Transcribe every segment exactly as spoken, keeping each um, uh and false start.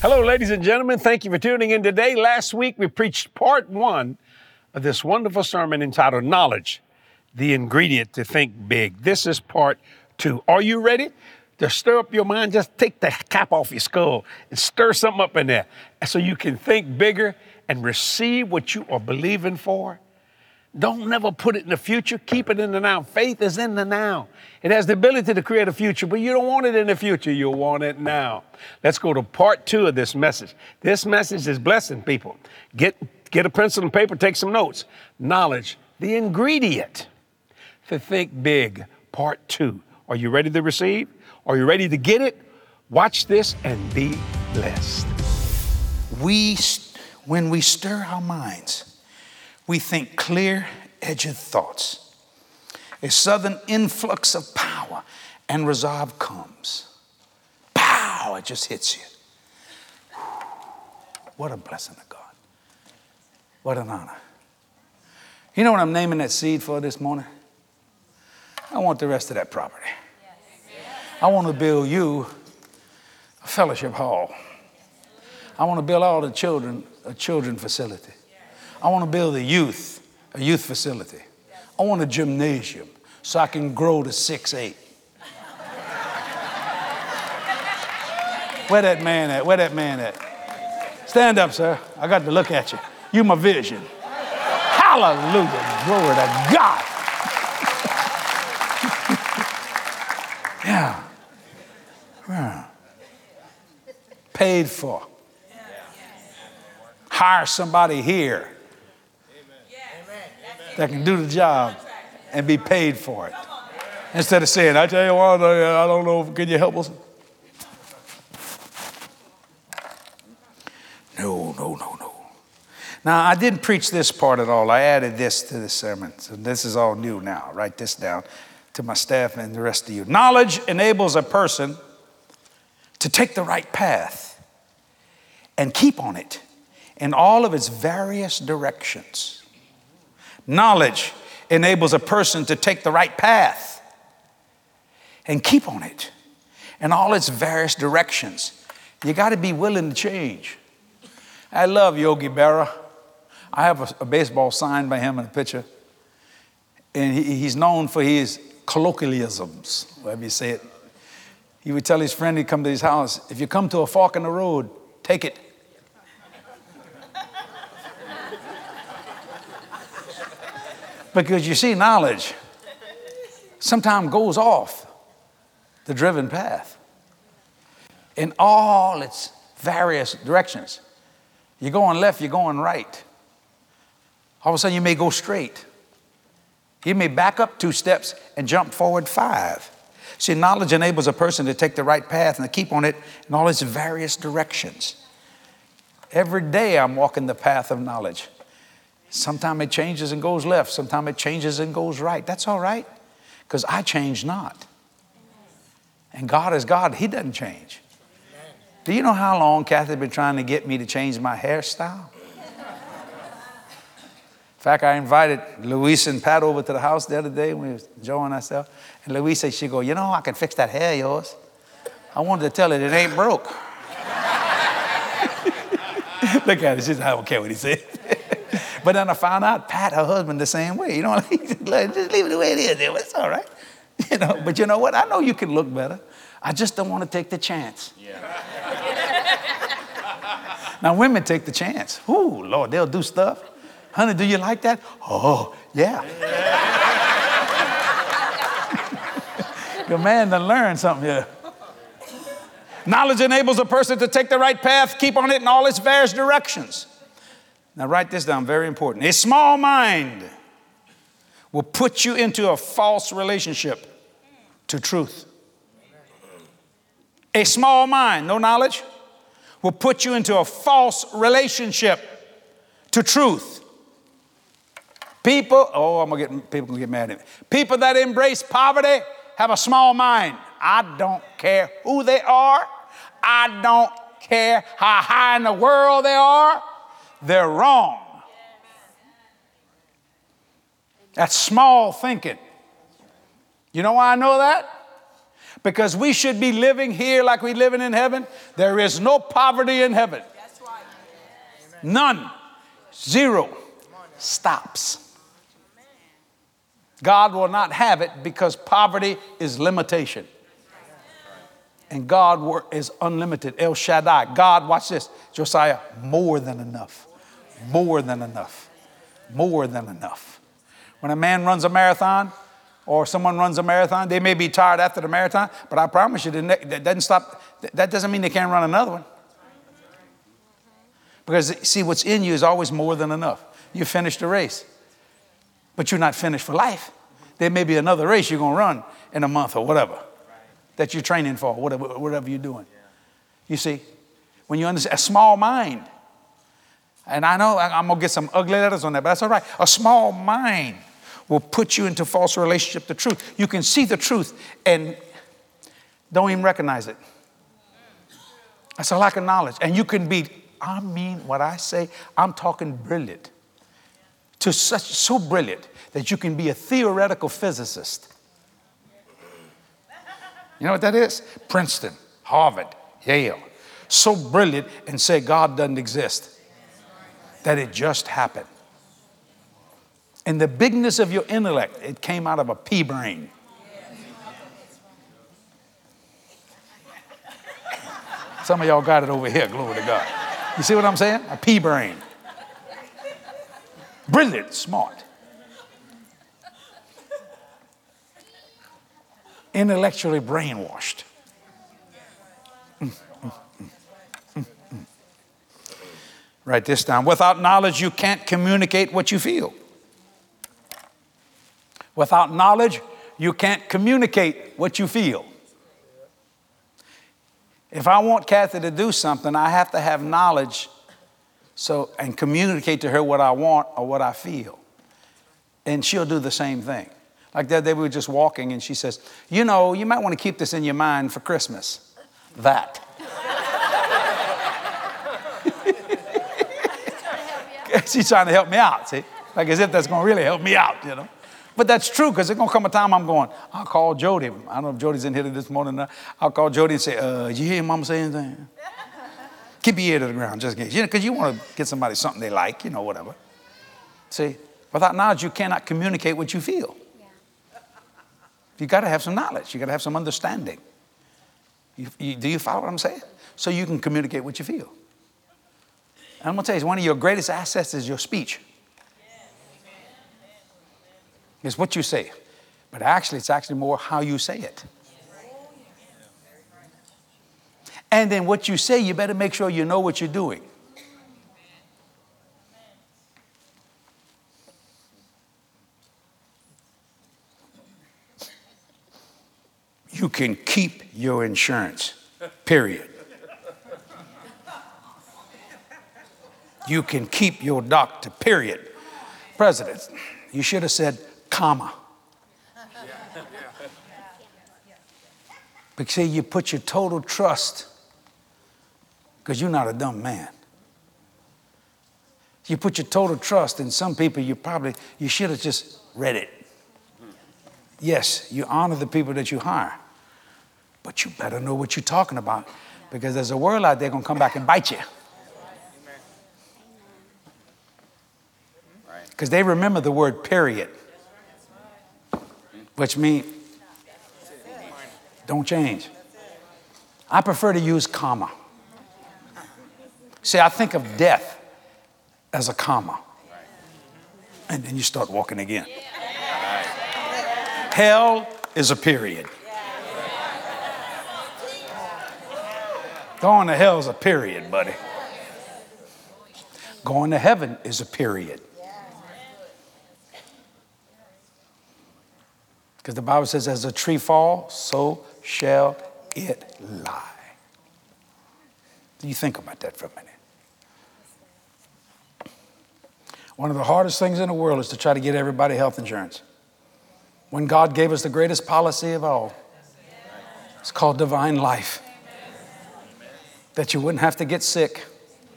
Hello, ladies and gentlemen. Thank you for tuning in today. Last week, we preached part one of this wonderful sermon entitled Knowledge, the Ingredient to Think Big. This is part two. Are you ready to stir up your mind? Just take the cap off your skull and stir something up in there so you can think bigger and receive what you are believing for. Don't never put it in the future. Keep it in the now. Faith is in the now. It has the ability to create a future, but you don't want it in the future. You want it now. Let's go to part two of this message. This message is blessing people. Get, get a pencil and paper, take some notes. Knowledge, the ingredient to think big, part two. Are you ready to receive? Are you ready to get it? Watch this and be blessed. We, when we stir our minds, we think clear-edged thoughts. A sudden influx of power and resolve comes. Pow, it just hits you. What a blessing of God. What an honor. You know what I'm naming that seed for this morning? I want the rest of that property. I want to build you a fellowship hall. I want to build all the children a children facility. I want to build a youth, a youth facility. I want a gymnasium so I can grow to six eight. Where that man at? Where that man at? Stand up, sir. I got to look at you. You my vision. Hallelujah. Glory to God. Yeah. Yeah. Paid for. Hire somebody here that can do the job and be paid for it. Instead of saying, I tell you what, I don't know, can you help us? No, no, no, no. Now, I didn't preach this part at all. I added this to the sermon. So this is all new now. Write this down to my staff and the rest of you. Knowledge enables a person to take the right path and keep on it in all of its various directions. Knowledge enables a person to take the right path and keep on it in all its various directions. You got to be willing to change. I love Yogi Berra. I have a, a baseball signed by him in a picture. And he, he's known for his colloquialisms, whatever you say it. He would tell his friend he'd come to his house, if you come to a fork in the road, take it. Because you see, knowledge sometimes goes off the driven path in all its various directions. You're going left, you're going right. All of a sudden, you may go straight. You may back up two steps and jump forward five. See, knowledge enables a person to take the right path and to keep on it in all its various directions. Every day, I'm walking the path of knowledge. Sometimes it changes and goes left. Sometimes it changes and goes right. That's all right, because I change not. And God is God. He doesn't change. Do you know how long Kathy had been trying to get me to change my hairstyle? In fact, I invited Louise and Pat over to the house the other day when we was enjoying ourselves. And Louise said, she go, you know, I can fix that hair of yours. I wanted to tell her it ain't broke. Look at her. She said, I don't care what he said. But then I found out Pat, her husband, the same way. You know, just leave it the way it is. It's all right. You know, but you know what? I know you can look better. I just don't want to take the chance. Yeah. Now, women take the chance. Ooh, Lord, they'll do stuff. Honey, do you like that? Oh, yeah. Your man done learned something here. Knowledge enables a person to take the right path, keep on it in all its various directions. Now write this down, very important. A small mind will put you into a false relationship to truth. A small mind, no knowledge, will put you into a false relationship to truth. People, oh, I'm gonna get people gonna get mad at me. People that embrace poverty have a small mind. I don't care who they are. I don't care how high in the world they are. They're wrong. That's small thinking. You know why I know that? Because we should be living here like we're living in heaven. There is no poverty in heaven. None. Zero. Stops. God will not have it because poverty is limitation. And God is unlimited. El Shaddai. God, watch this. Josiah, more than enough. More than enough. More than enough. When a man runs a marathon or someone runs a marathon, they may be tired after the marathon, but I promise you, that doesn't stop. That doesn't mean they can't run another one. Because, see, what's in you is always more than enough. You finished the race, but you're not finished for life. There may be another race you're going to run in a month or whatever that you're training for, whatever, whatever you're doing. You see, when you understand, a small mind, and I know I'm going to get some ugly letters on that, but that's all right. A small mind will put you into false relationship to truth. You can see the truth and don't even recognize it. That's a lack of knowledge. And you can be, I mean what I say, I'm talking brilliant. To such, so brilliant that you can be a theoretical physicist. You know what that is? Princeton, Harvard, Yale. So brilliant and say God doesn't exist. That it just happened. And the bigness of your intellect, it came out of a pea brain. Some of y'all got it over here, glory to God. You see what I'm saying? A pea brain. Brilliant, smart. Intellectually brainwashed. Mm, mm, mm, mm, mm. Write this down. Without knowledge, you can't communicate what you feel. Without knowledge, you can't communicate what you feel. If I want Kathy to do something, I have to have knowledge so and communicate to her what I want or what I feel. And she'll do the same thing. Like that day we were just walking and she says, you know, you might want to keep this in your mind for Christmas. That. She's trying to help me out, see? Like as if that's going to really help me out, you know. But that's true, because there's going to come a time I'm going, I'll call Jody. I don't know if Jody's in here this morning. Or I'll call Jody and say, uh, did you hear Mama say anything? Keep your ear to the ground, just in case. You know, because you want to get somebody something they like, you know, whatever. See, without knowledge, you cannot communicate what you feel. Yeah. You got to have some knowledge. You got to have some understanding. You, you, do you follow what I'm saying? So you can communicate what you feel. And I'm going to tell you, one of your greatest assets is your speech. It's what you say. But actually, it's actually more how you say it. And then what you say, you better make sure you know what you're doing. You can keep your insurance, period. You can keep your doctor, period. President, you should have said, comma. Because see, you put your total trust, because you're not a dumb man. You put your total trust in some people, you probably, you should have just read it. Yes, you honor the people that you hire, but you better know what you're talking about, because there's a world out there going to come back and bite you. Because they remember the word period. Which means don't change. I prefer to use comma. See, I think of death as a comma. And then you start walking again. Hell is a period. Going to hell is a period, buddy. Going to heaven is a period. Because the Bible says, as a tree falls, so shall it lie. Do you think about that for a minute? One of the hardest things in the world is to try to get everybody health insurance. When God gave us the greatest policy of all, it's called divine life. That you wouldn't have to get sick.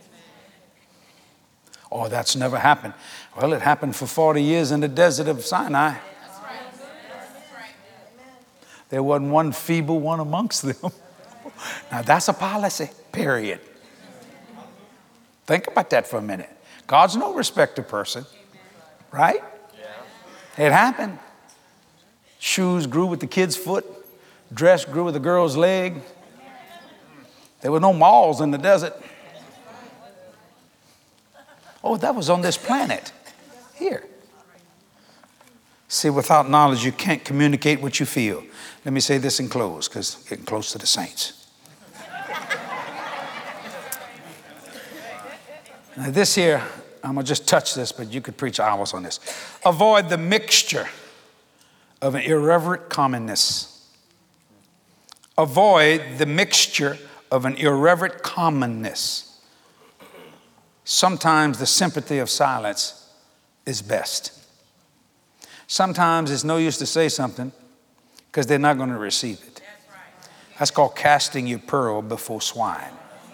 Oh, that's never happened. Well, it happened for forty years in the desert of Sinai. There wasn't one feeble one amongst them. Now that's a policy, period. Think about that for a minute. God's no respecter person, right? It happened. Shoes grew with the kid's foot. Dress grew with the girl's leg. There were no malls in the desert. Oh, that was on this planet. Here. See, without knowledge, you can't communicate what you feel. Let me say this and close, because getting close to the saints. Now this here, I'm going to just touch this, but you could preach hours on this. Avoid the mixture of an irreverent commonness. Avoid the mixture of an irreverent commonness. Sometimes the sympathy of silence is best. Sometimes it's no use to say something because they're not going to receive it. That's called casting your pearl before swine.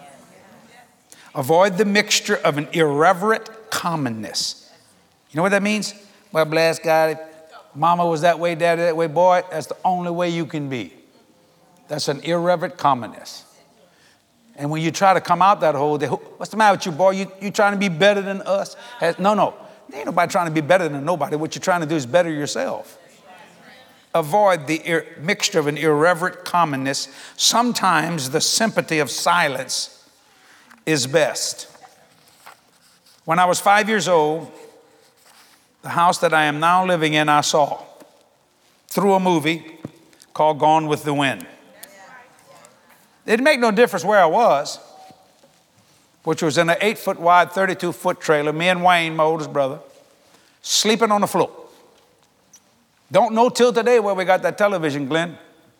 Avoid the mixture of an irreverent commonness. You know what that means? Well, bless God, mama was that way, daddy that way. Boy, that's the only way you can be. That's an irreverent commonness. And when you try to come out that hole, they, what's the matter with you, boy? You, you trying to be better than us? No, no. There ain't nobody trying to be better than nobody. What you're trying to do is better yourself. Avoid the ir- mixture of an irreverent commonness. Sometimes the sympathy of silence is best. When I was five years old, the house that I am now living in, I saw through a movie called Gone with the Wind. It didn't make no difference where I was, which was in an eight foot wide, thirty-two foot trailer, me and Wayne, my oldest brother, sleeping on the floor. Don't know till today where we got that television, Glenn.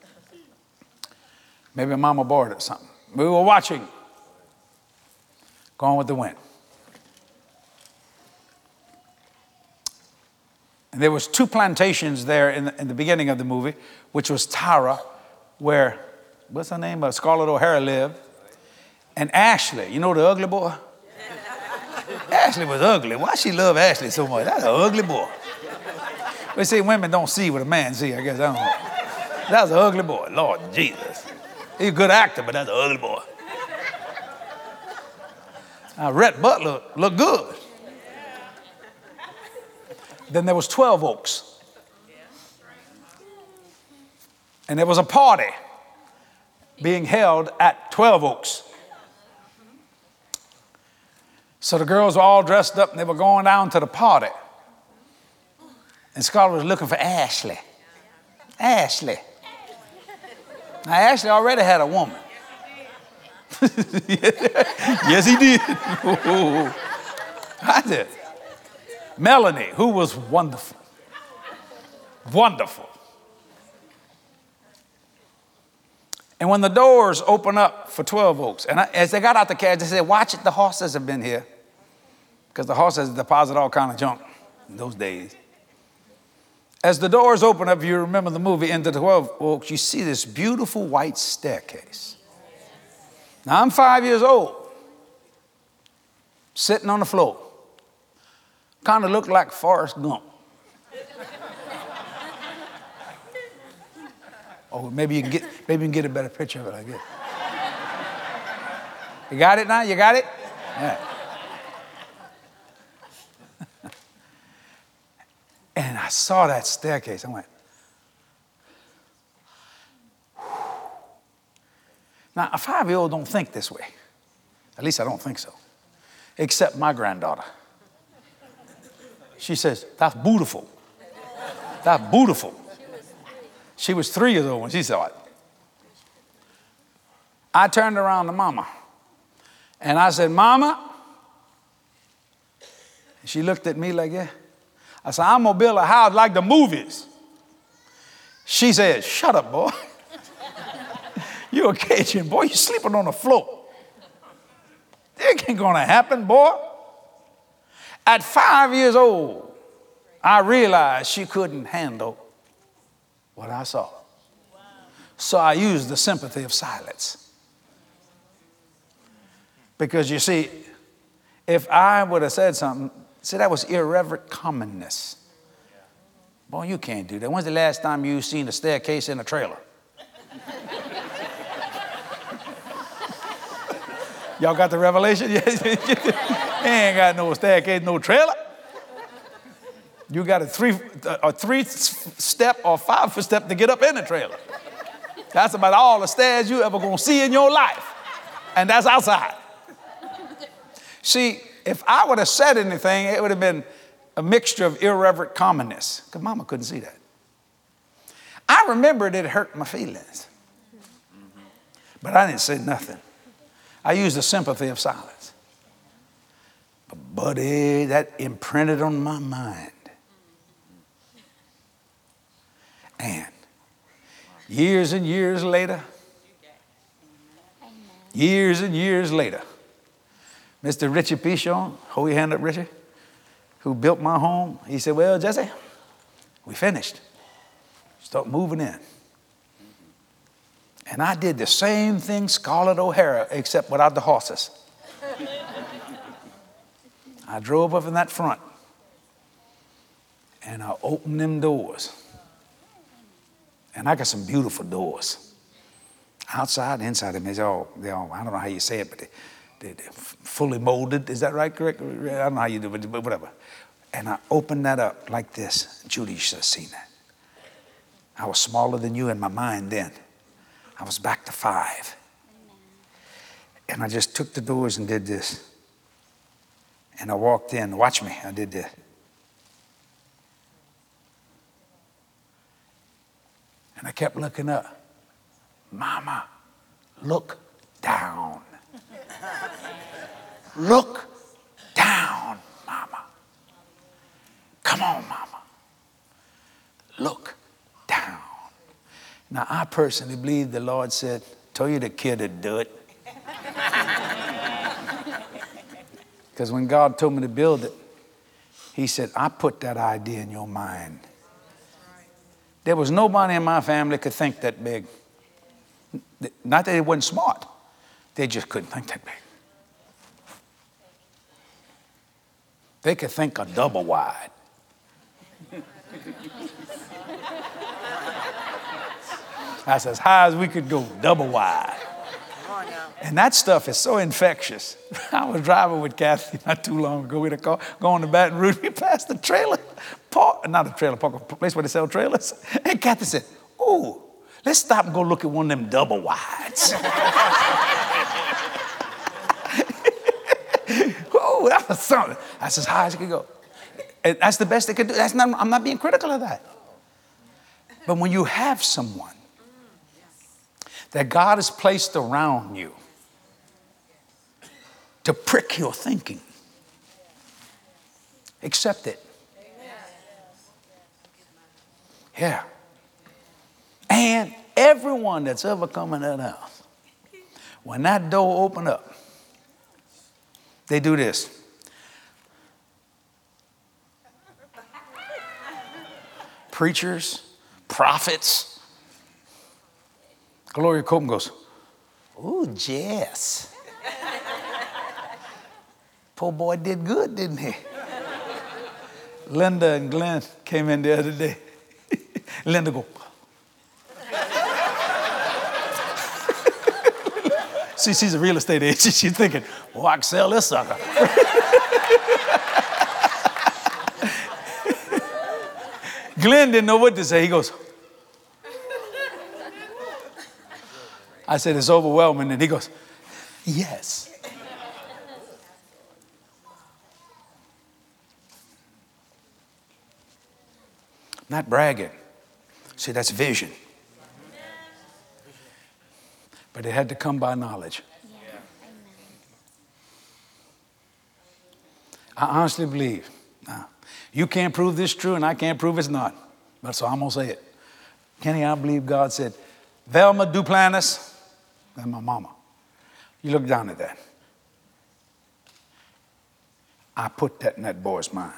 Maybe mama borrowed it or something. We were watching Gone with the Wind. And there was two plantations there in the, in the beginning of the movie, which was Tara, where, what's her name? Uh, Scarlett O'Hara lived. And Ashley, you know the ugly boy? Ashley was ugly. Why she love Ashley so much? That's an ugly boy. They say women don't see what a man see, I guess. I don't know. That's an ugly boy. Lord Jesus. He's a good actor, but that's an ugly boy. Now, Rhett Butler looked good. Then there was twelve Oaks. And there was a party being held at twelve Oaks. So the girls were all dressed up and they were going down to the party. And Scarlett was looking for Ashley. Ashley. Now, Ashley already had a woman. Yes, he did. I did. Melanie, who was wonderful. Wonderful. And when the doors opened up for twelve Oaks, and I, as they got out the carriage, they said, watch it, the horses have been here. Because the horses deposit all kind of junk in those days. As the doors open up, you remember the movie, into the twelve Oaks, you see this beautiful white staircase. Now, I'm five years old, sitting on the floor. Kind of looked like Forrest Gump. Oh, maybe you can get, maybe you can get a better picture of it like this. You got it now? You got it? Yeah. And I saw that staircase. I went, whew. Now, a five-year-old don't think this way. At least I don't think so. Except my granddaughter. She says, that's beautiful. That's beautiful. She was three years old when she saw it. I turned around to Mama. And I said, Mama. She looked at me like, yeah. I said, I'm going to build a house like the movies. She said, shut up, boy. You're a Cajun, boy. You're sleeping on the floor. It ain't going to happen, boy. At five years old, I realized she couldn't handle what I saw. So I used the sympathy of silence. Because you see, if I would have said something, see, that was irreverent commonness. Boy, you can't do that. When's the last time you seen a staircase in a trailer? Y'all got the revelation? You ain't got no staircase, no trailer. You got a three, a three step or five step to get up in the trailer. That's about all the stairs you ever gonna see in your life. And that's outside. See, if I would have said anything, it would have been a mixture of irreverent commonness, because Mama couldn't see that. I remembered it hurt my feelings. But I didn't say nothing. I used the sympathy of silence. But buddy, that imprinted on my mind. And years and years later, years and years later, Mister Richie Pichon, hold your hand up, Richie, who built my home, he said, well, Jesse, we finished. Start moving in. And I did the same thing Scarlett O'Hara, except without the horses. I drove up in that front, and I opened them doors. And I got some beautiful doors. Outside, inside, them, they all, they all, I don't know how you say it, but they, they, they're fully molded. Is that right, correct? I don't know how you do it, but whatever. And I opened that up like this. Judy should have seen that. I was smaller than you in my mind then. I was back to five. And I just took the doors and did this. And I walked in. Watch me. I did this. And I kept looking up. Mama, look down. Look down, Mama. Come on, Mama. Look down. Now, I personally believe the Lord said, told you the kid would do it. Because when God told me to build it, he said, I put that idea in your mind. There was nobody in my family could think that big. Not that they wasn't smart. They just couldn't think that big. They could think a double wide. That's as high as we could go, double wide. And that stuff is so infectious. I was driving with Kathy not too long ago with a car, going to Baton Rouge. We passed the trailer park, not a trailer park, a place where they sell trailers. And Kathy said, "Ooh, let's stop and go look at one of them double wides." Ooh, that was something. That's as high as it could go. And that's the best they could do. That's not, I'm not being critical of that. But when you have someone that God has placed around you to prick your thinking, accept it. Yeah. And everyone that's ever come in that house, when that door opened up, they do this. Preachers, prophets. Gloria Copeland goes, "Ooh, Jess. Poor boy did good, didn't he?" Linda and Glenn came in the other day. Linda go, see, she's a real estate agent. She's thinking, "Oh, I can sell this sucker." Glenn didn't know what to say. He goes, I said, "It's overwhelming." And he goes, "Yes." Not bragging. See, that's vision. But it had to come by knowledge. I honestly believe. Now, you can't prove this true, and I can't prove it's not. But so I'm going to say it. Kenny, I believe God said, Velma Duplantis, that's my mama. You look down at that. I put that in that boy's mind.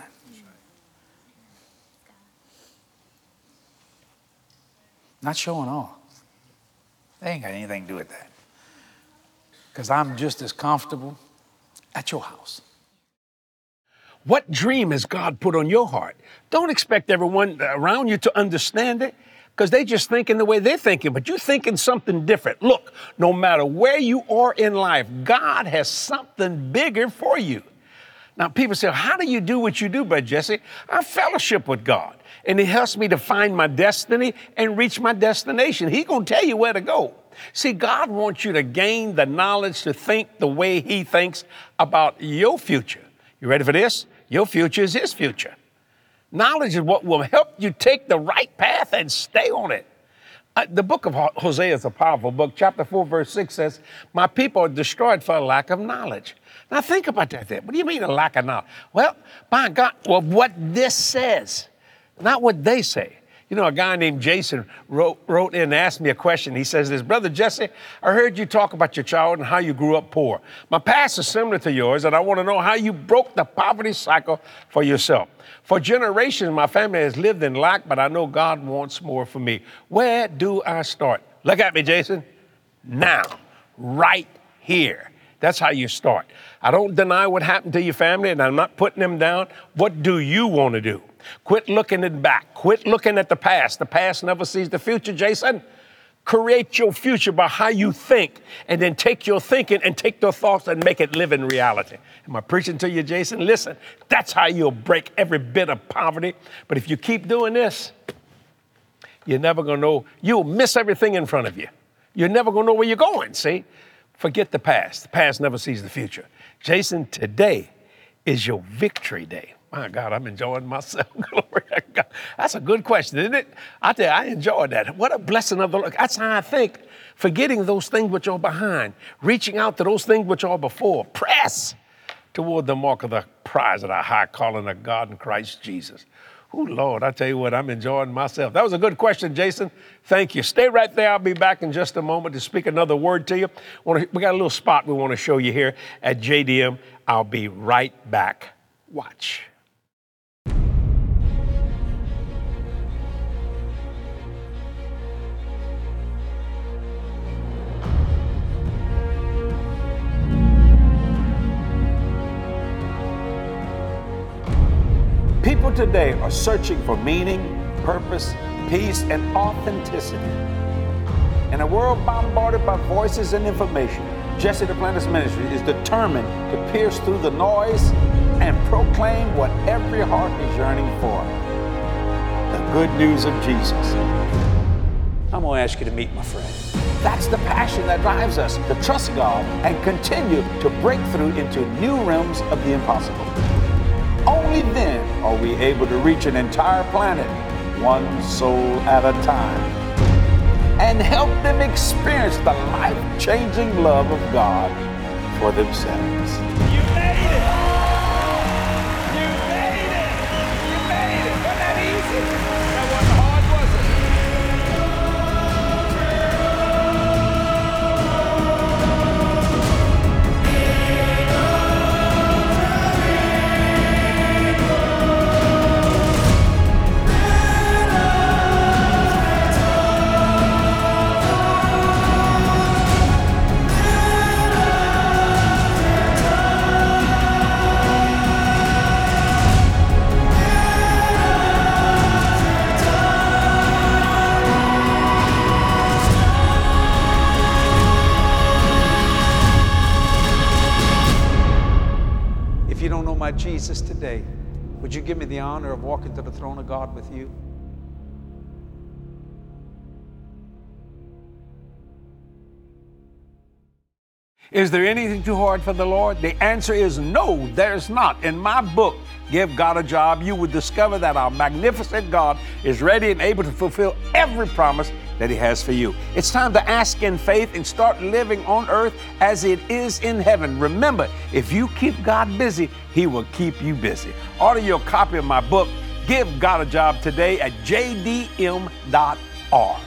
Not showing off. They ain't got anything to do with that. Because I'm just as comfortable at your house. What dream has God put on your heart? Don't expect everyone around you to understand it, because they just thinking the way they're thinking, but you're thinking something different. Look, no matter where you are in life, God has something bigger for you. Now, people say, how do you do what you do, Brother Jesse? I fellowship with God, and He helps me to find my destiny and reach my destination. He's going to tell you where to go. See, God wants you to gain the knowledge to think the way He thinks about your future. You ready for this? Your future is His future. Knowledge is what will help you take the right path and stay on it. Uh, the book of Hosea is a powerful book. Chapter four, verse six says, my people are destroyed for a lack of knowledge. Now think about that there. What do you mean a lack of knowledge? Well, by God, well, what this says, not what they say. You know, a guy named Jason wrote, wrote in and asked me a question. He says this, Brother Jesse, I heard you talk about your child and how you grew up poor. My past is similar to yours, and I want to know how you broke the poverty cycle for yourself. For generations, my family has lived in lack, but I know God wants more for me. Where do I start? Look at me, Jason. Now, right here. That's how you start. I don't deny what happened to your family, and I'm not putting them down. What do you want to do? Quit looking at back. Quit looking at the past. The past never sees the future, Jason. Create your future by how you think, and then take your thinking and take those thoughts and make it live in reality. Am I preaching to you, Jason? Listen, that's how you'll break every bit of poverty. But if you keep doing this, you're never going to know. You'll miss everything in front of you. You're never going to know where you're going, see? Forget the past. The past never sees the future. Jason, today is your victory day. My God, I'm enjoying myself. Glory to God. That's a good question, isn't it? I tell you, I enjoyed that. What a blessing of the Lord. That's how I think. Forgetting those things which are behind, reaching out to those things which are before. Press toward the mark of the prize of the high calling of God in Christ Jesus. Oh, Lord, I tell you what, I'm enjoying myself. That was a good question, Jason. Thank you. Stay right there. I'll be back in just a moment to speak another word to you. We got a little spot we want to show you here at J D M. I'll be right back. Watch. People today are searching for meaning, purpose, peace, and authenticity. In a world bombarded by voices and information, Jesse Duplantis Ministry is determined to pierce through the noise and proclaim what every heart is yearning for: the good news of Jesus. I'm going to ask you to meet my friend. That's the passion that drives us to trust God and continue to break through into new realms of the impossible. Only then are we able to reach an entire planet, one soul at a time, and help them experience the life-changing love of God for themselves. You made it! You made it! You made it! Wasn't that easy? That wasn't hard, was it? If you don't know my Jesus today, would you give me the honor of walking to the throne of God with you? Is there anything too hard for the Lord? The answer is no, there's not. In my book, Give God a Job, you will discover that our magnificent God is ready and able to fulfill every promise that He has for you. It's time to ask in faith and start living on earth as it is in heaven. Remember, if you keep God busy, He will keep you busy. Order your copy of my book, Give God a Job, today at j d m dot org.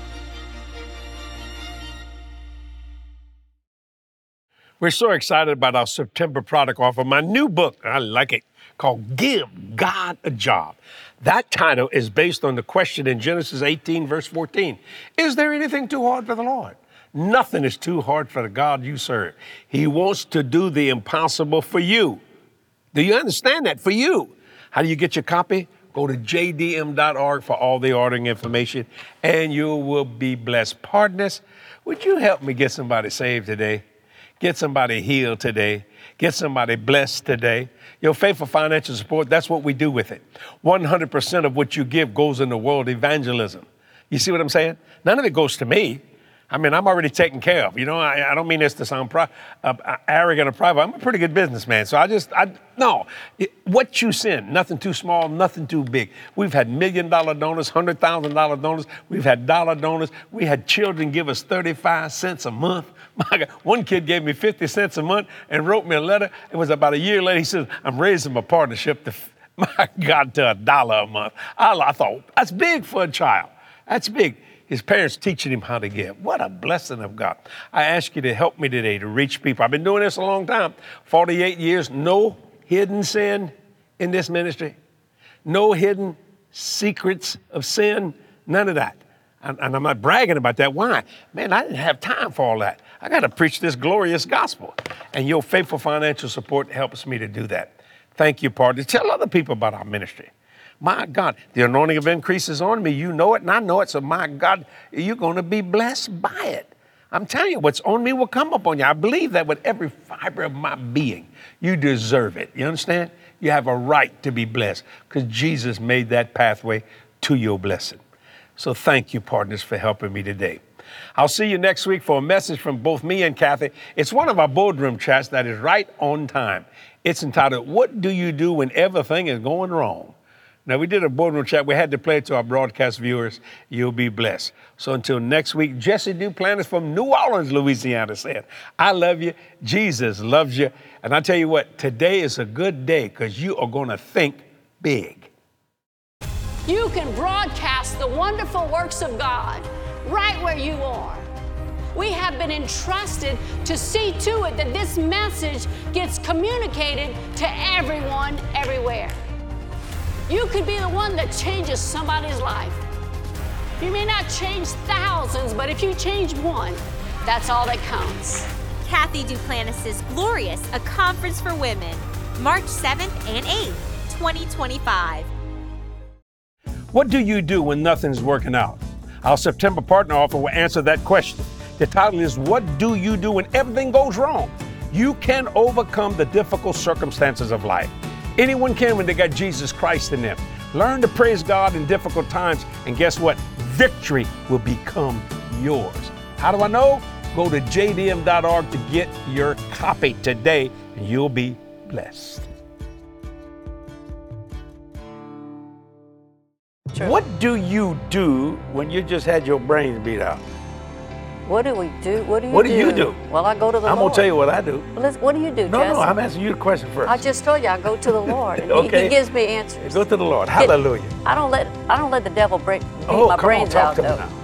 We're so excited about our September product offer. My new book, I like it, called Give God a Job. That title is based on the question in Genesis eighteen, verse fourteen. Is there anything too hard for the Lord? Nothing is too hard for the God you serve. He wants to do the impossible for you. Do you understand that? For you. How do you get your copy? Go to j d m dot org for all the ordering information, and you will be blessed. Partners, would you help me get somebody saved today? Get somebody healed today. Get somebody blessed today. Your faithful financial support, that's what we do with it. one hundred percent of what you give goes into world evangelism. You see what I'm saying? None of it goes to me. I mean, I'm already taken care of. You know, I, I don't mean this to sound pro, uh, arrogant or private. I'm a pretty good businessman. So I just, I no, it, what you send, nothing too small, nothing too big. We've had million dollar donors, one hundred thousand dollar donors. We've had dollar donors. We had children give us thirty-five cents a month. My God, one kid gave me fifty cents a month and wrote me a letter. It was about a year later. He said, I'm raising my partnership to, my God, to a dollar a month. I, I thought, that's big for a child. That's big. His parents teaching him how to give. What a blessing of God. I ask you to help me today to reach people. I've been doing this a long time, forty-eight years, no hidden sin in this ministry, no hidden secrets of sin, none of that. And, and I'm not bragging about that. Why? Man, I didn't have time for all that. I got to preach this glorious gospel. And your faithful financial support helps me to do that. Thank you, partner. Tell other people about our ministry. My God, the anointing of increase is on me. You know it and I know it. So my God, you're going to be blessed by it. I'm telling you, what's on me will come upon you. I believe that with every fiber of my being. You deserve it. You understand? You have a right to be blessed because Jesus made that pathway to your blessing. So thank you, partners, for helping me today. I'll see you next week for a message from both me and Kathy. It's one of our boardroom chats that is right on time. It's entitled, What Do You Do When Everything Is Going Wrong? Now, we did a boardroom chat. We had to play it to our broadcast viewers. You'll be blessed. So until next week, Jesse Duplantis from New Orleans, Louisiana said, I love you. Jesus loves you. And I tell you what, today is a good day because you are going to think big. You can broadcast the wonderful works of God right where you are. We have been entrusted to see to it that this message gets communicated to everyone, everywhere. You could be the one that changes somebody's life. You may not change thousands, but if you change one, that's all that counts. Kathy Duplantis' Glorious, a Conference for Women, March seventh and eighth, twenty twenty-five. What do you do when nothing's working out? Our September partner offer will answer that question. The title is, What Do You Do When Everything Goes Wrong? You can overcome the difficult circumstances of life. Anyone can when they got Jesus Christ in them. Learn to praise God in difficult times, and guess what? Victory will become yours. How do I know? Go to j d m dot org to get your copy today, and you'll be blessed. True. What do you do when you just had your brains beat out? What do we do? What do you What do? do you do? Well, I go to the I'm Lord. going to tell you what I do. Well, let's- what do you do, No, Jesse? no, I'm asking you the question first. I just told you I go to the Lord, and he- Okay. he, gives me answers. Go to the Lord. Hallelujah. I don't let I don't let the devil break beat Oh, my come on, brains talk out to me though. now.